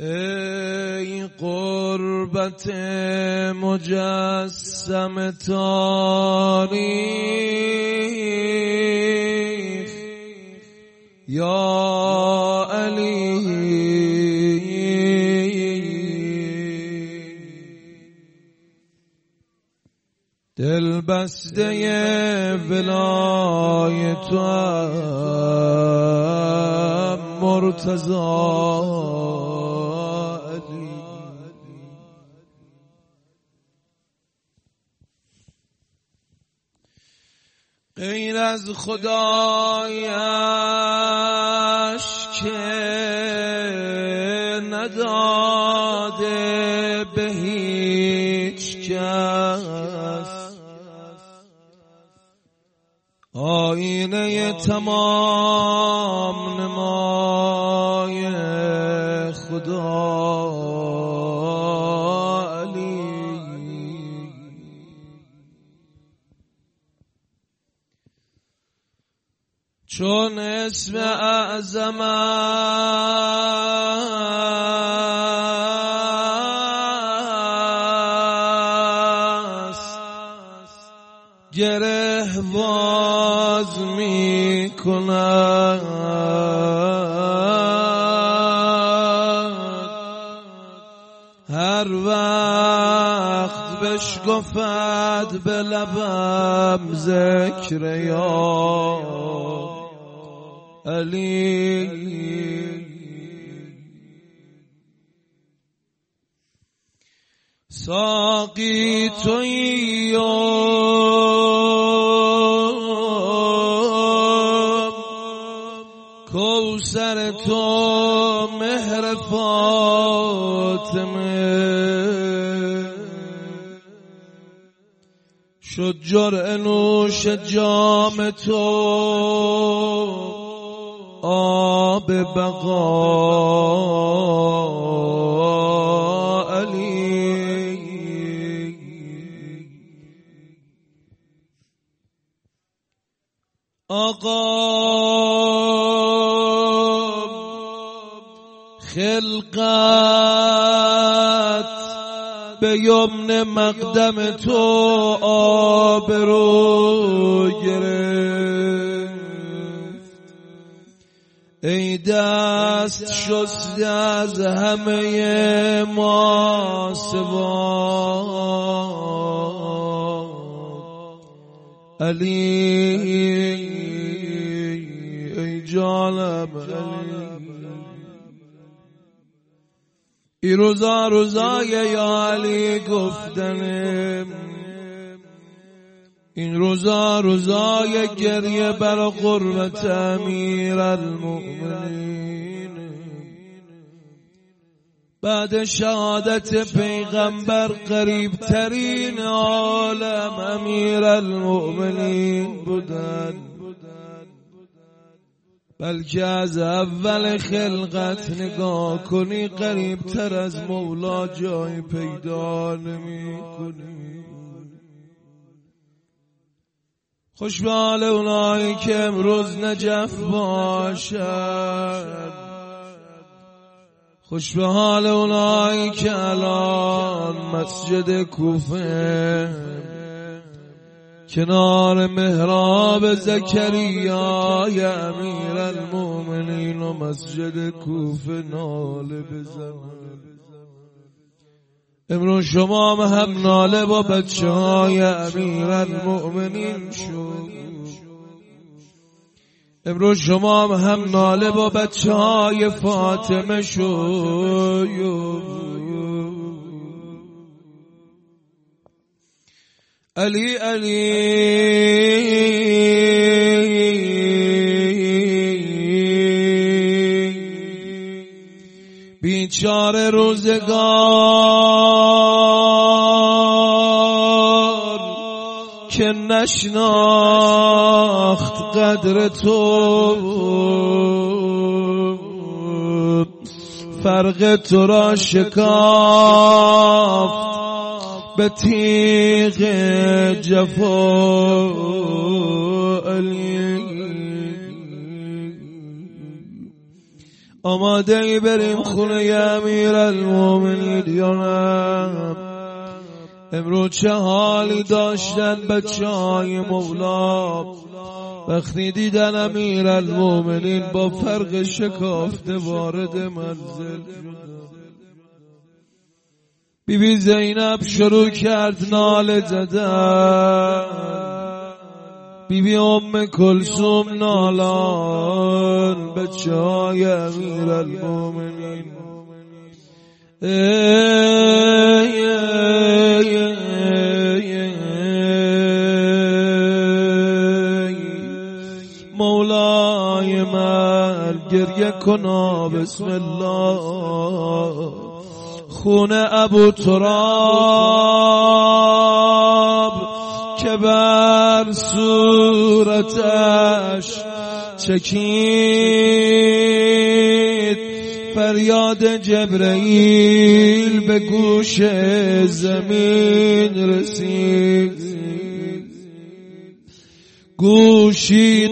ای قربت مجسم تاریخ یا علی، دل بسته ولایتم مرتضی علی. غیر از خدایش که نداده به هیچ کس آینه تمام نمای خدا علی. چون اسم اعظمست گره باز می کند، هر وقت بشکفد به لبم ذکر یا علی. ساقی تویی و کوثر تو مهر فاطمه، شد جرعه نوش جام تو آب بقا علی. آقا خلقت به یمن مقدم تو آبرو گرفت، ای دست شسته از همه ما سوا علی. ای جانم علی، ای روزا روزای یا علی گفتنم، این روزا روزای گریه بر قربت امیر المؤمنین، بعد شهادت پیغمبر قریب ترین عالم امیر المؤمنین بودن، بلکه از اول خلقت نگاه کنی قریب تر از مولا جای پیدا نمی کنی. خوش به حال اونایی که امروز نجف باشد، خوش به حال اونایی که الان مسجد کوفه کنار محراب زکریای امیر المؤمنین و مسجد کوفه ناله بزنن. امروز شما هم ناله با بچه های امیر المؤمنین شد، امروز شما هم ناله با بچه های فاطمه شد. علی علی بیچاره روزگار که نشناخت قدر تو، فرق تو را شکافت به تیغ جفا علی. آماده ای بریم خونه امیرالمومنین یا نه؟ امروز چه حالی داشتن بچه‌های مولا وقتی دیدن امیرالمومنین با فرق شکافته وارد منزل شد. بیبی زینب شروع کرد ناله زدن، بیبی ام کلثوم نالان، بچه‌های امیرالمومنین مولای من گریه کنا بسم الله. خون ابو تراب که بر صورتش چکید، فریاد جبرئیل به گوش زمین رسید. گوشی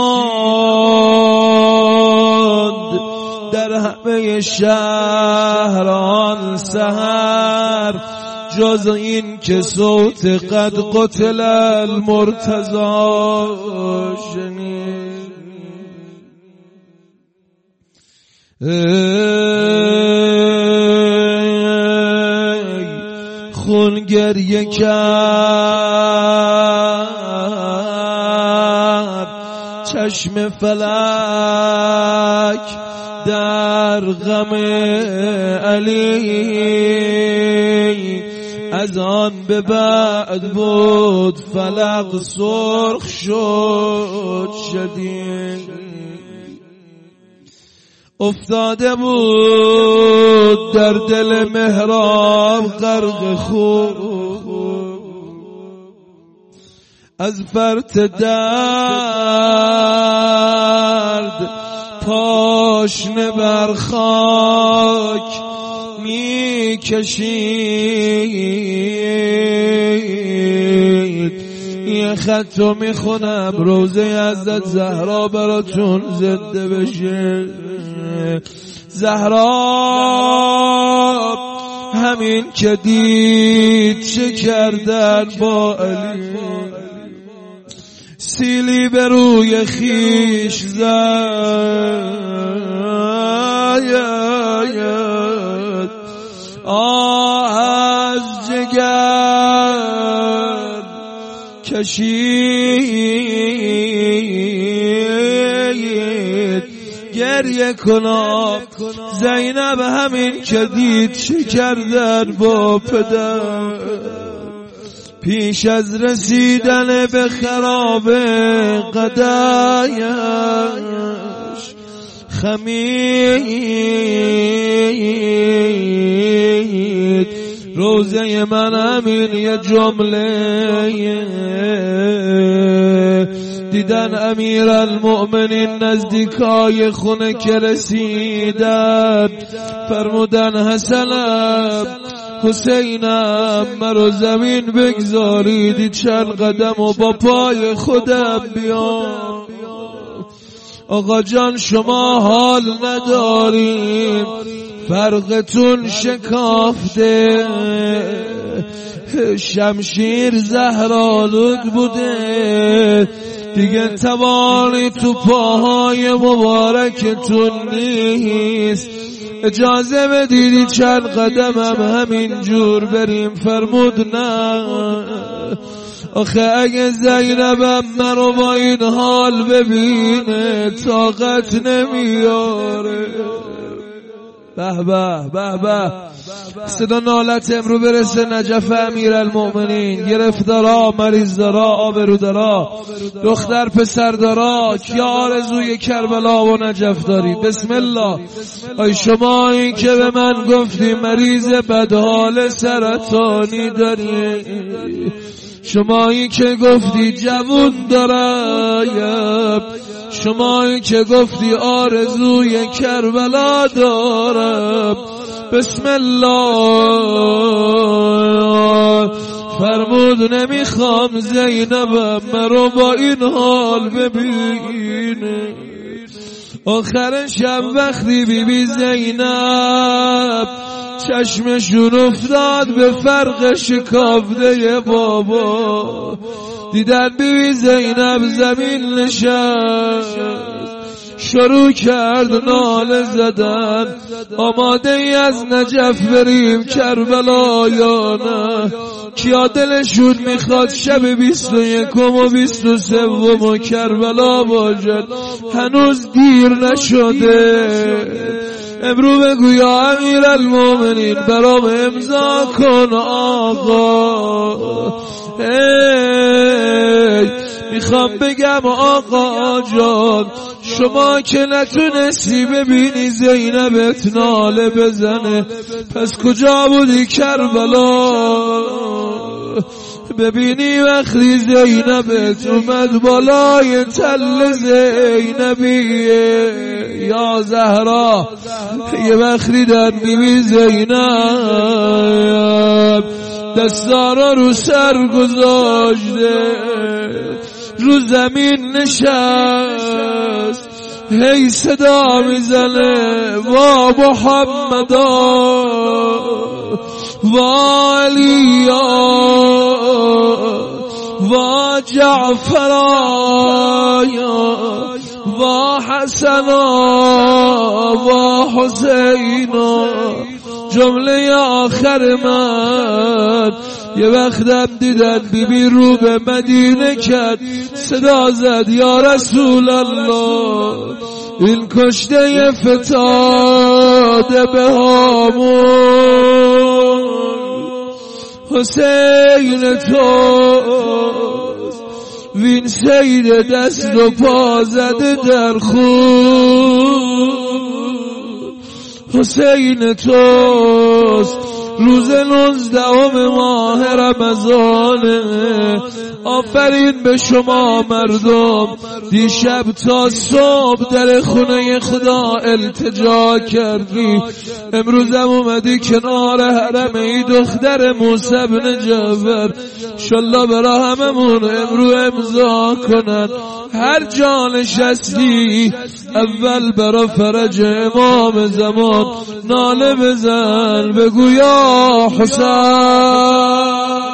نماند در همه شهران سحر جز این که صوت قد قتل المرتضی شنید. خون گریه کرد، چشم فلک در غم علی، از آن به بعد بود فلک سرخ شد شدید. افتاده بود در دل محراب غرق خون، از فرط درد پاشنه بر خاک می کشید. یه خطو می خونم روزه حضرت زهرا براتون زنده بشه. زهرا همین که دید چه کردن با علی، سیلی به روی خیش زد، آه از جگر کشید. گریه کنا زینب همین که دید چه کردن با پدر، پیش از رسیدن به خراب قدایش خمید. روزه من همین یه جمله دیدن امیرالمؤمنین نزدیکای خونه که رسیدن، فرمودن حسنم حسینم مرا زمین بگذاریدی چند قدم و با پای خودم بیام. آقا جان شما حال نداریم، فرقتون شکافته، شمشیر زهرآلود بوده، دیگه توانی تو پاهای مبارکتون نیست، اجازه بدیدی چند قدمم همین جور بریم. فرمود نه، آخه اگه زینبم منو با این حال ببینه طاقت نمیاره. به به به به، صدا نالت امرو برسه نجف امیرالمؤمنین. گرفتارا، مریضدارا، آبرودارا، دختر پسردارا، کی آرزوی کربلا و نجف داری؟ بسم الله. ای شما این که به من گفتی مریض بدحال سرطانی داری، شمایی که گفتی جوون دارم، شمایی که گفتی آرزوی کربلا دارم، بسم الله. فرمود نمیخوام زینبم مرا با این حال ببینه. آخر شب وقتی بیبی زینب چشمشون افتاد به فرق شکافته بابا، دیدن بیبی زینب زمین نشست، شروع کرد ناله زدن آماده ای از نجف بریم کربلا یا نه؟ کیا دلشون میخواد شب 21 و 23 کربلا باشد؟ هنوز دیر نشده. امرو بگو یا امیرالمومنین برام امضا کن آقا. میخوام بگم آقا جان شما که نتونستی ببینی زینبت ناله بزنه، پس کجا بودی کربلا؟ ببینی وقتی زینبت اومد بالای تل زینبیه یا زهرا، یه وقتی در بیبی زینب دستارا رو سر گذاشته، رو زمین نشست، هی صدا میزنه وا محمدا وا علیا وا جعفرا وا حسنا وا حسینا. جمله آخر من یه وقتم دیدن بیبی رو به مدینه کرد، صدا زد یا رسول الله این کشته فتاده به هامون حسین توست، وین سید دست و پا زده در خون حسین توست. روز 19 ماه رمضانه، آفرین به شما مردم دیشب تا صبح در خونه خدا التجا کردی، امروزم اومدی کنار حرم ای دختر موسی بن جعفر، انشالله برا هممون امرو امضا کنن. هر جا نشستی اول برا فرج امام زمان ناله بزن، بگو یا حسین.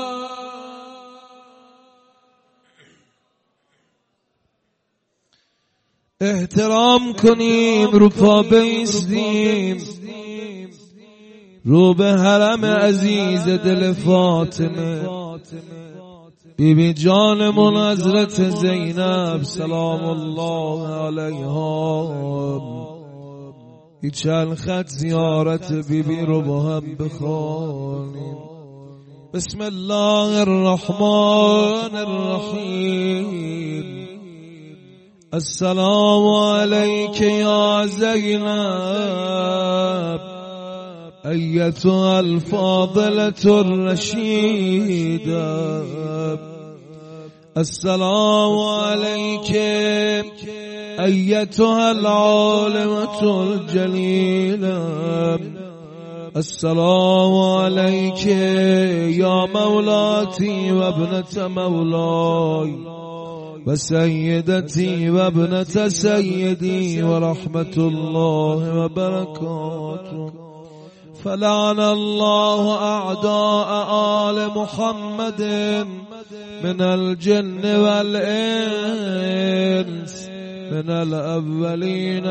احترام کنیم، رو پا بیستیم، رو به حرم عزیز دل فاطمه بیبی جانمون حضرت زینب سلام الله علیها. چند خط زیارت بیبی رو با هم بخوانیم. بسم الله الرحمن الرحیم. السلام علیک یا زینب ایتها الفاضلة الرشیدة. السلام علیک ایتها العالمة الجلیلة. السلام علیک یا مولاتی و ابنة مولاي و سیدتی و ابنة سیدی و رحمت الله و برکاته. فلعن الله اعداء آل محمد من الجن والانس من الاولین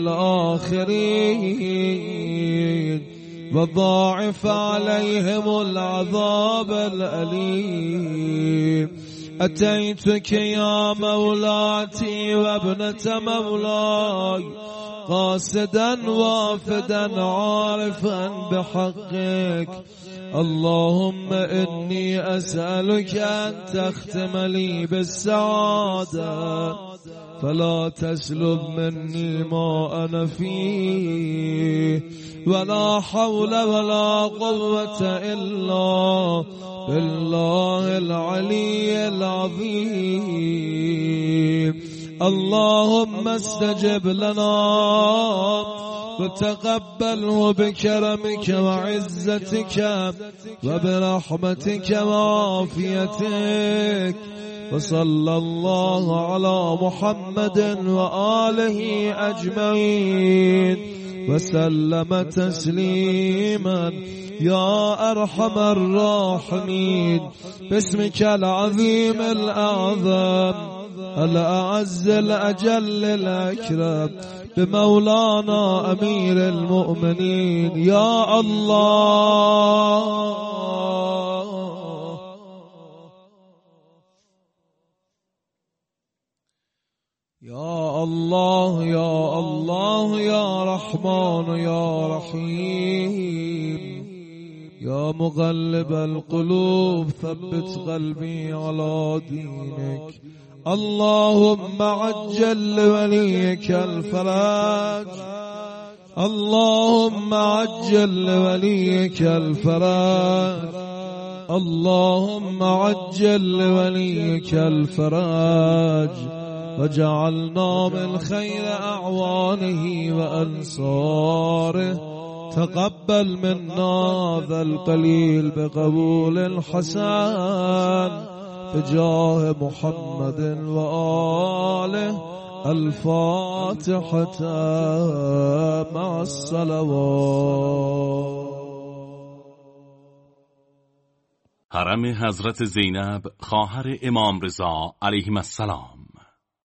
والآخرین وضاعف عليهم العذاب الأليم. أتيتك يا مولاتي وابنة مولاي قاصدا وافدا عارفا بحقك. اللهم إني أسألك أن تختم لي بالسعادة فلا تسلب مني ما أنا فيه ولا حول ولا قوة إلا بالله العلي العظيم. اللهم استجب لنا وتقبله بكرمك وعزتك وبرحمتك وعافيتك وصلى الله على محمد وآله أجمعين وسلم تسليما يا أرحم الراحمين. باسمك العظيم الأعظم الأعز الأجل الأكرم بمولانا أمير المؤمنين يا الله يا الله يا الله يا رحمن يا رحيم يا مقلب القلوب ثبت قلبي على دينك. اللهم عجل لوليك الفرج اللهم عجل لوليك الفرج اللهم عجل لوليك الفرج وجعلنا من خير أعوانه وأنصاره. تقبل منا ذا القليل بقبول حسن بجاه محمد وآله. الفاتحة مع الصلوات. حرم حضرت زینب خواهر امام رضا علیه السلام.